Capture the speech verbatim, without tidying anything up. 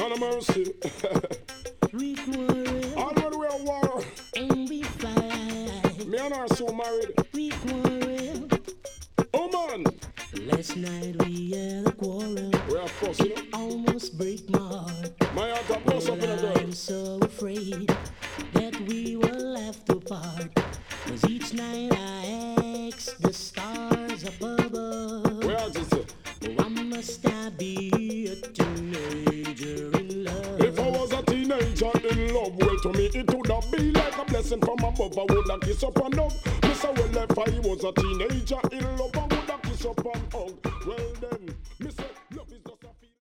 none of mercy. We quarrel. All when we are war. And we fight. Me and her so married. We quarrel. Oh man. Last night we had a quarrel. We are forced, you know. Almost break my heart. My heart got close up in a girl. I'm so afraid that we were left apart. Cause each night I ask the stars up above. Where is it? Why must I be a teenager in love? If I was a teenager in love, well to me it would have been like a blessing from above. I would have kiss up and hug. Mister Well, if I was a teenager in love, I would have kiss up and hug.